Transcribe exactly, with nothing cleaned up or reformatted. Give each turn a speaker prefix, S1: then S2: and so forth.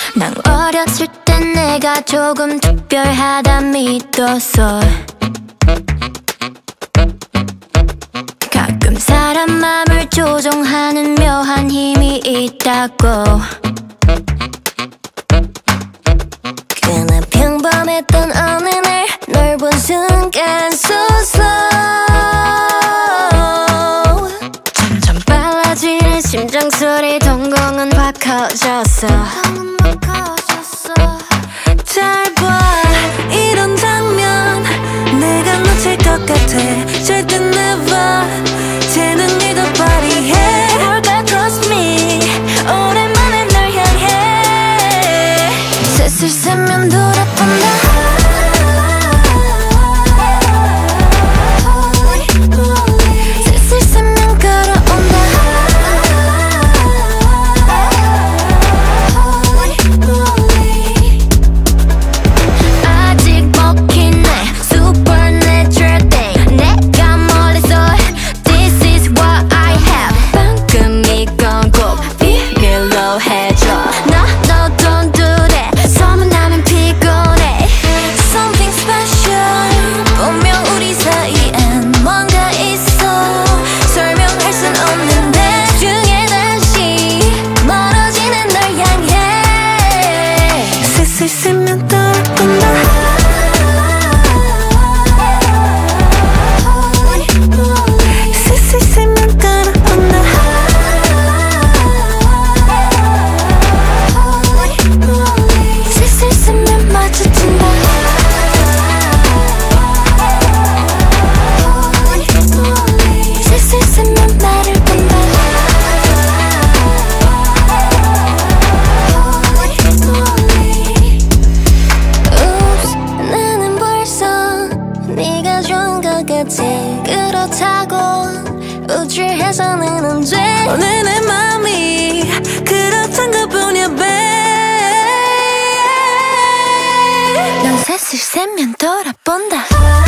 S1: 난 어렸을 땐 내가 조금 특별하다 믿었어. 가끔 사람 맘을 조종하는 묘한 힘이 있다고. 그냥 평범했던 어느 날 널 본 순간 so slow. 점점 빨라지는 심장소리 동공은 확 커졌어. 잘 봐 이런 장면 내가 놓칠 것 같아. 절대 never 재능을 더 발휘해. 뭘까 trust me 오랜만에 널 향해. 슬슬 세면 돌아본다. 슬슬 돌아본다. 슬슬 세면 돌아온다. 슬슬 세면 마주친다. 슬슬 세면 나를 본다. 네가 좋은 것 같아. 그렇다고 우쭐해서는 안 돼. 오늘 내 맘이 그렇단 것뿐이야 babe. 넌 슬슬 세면 돌아본다.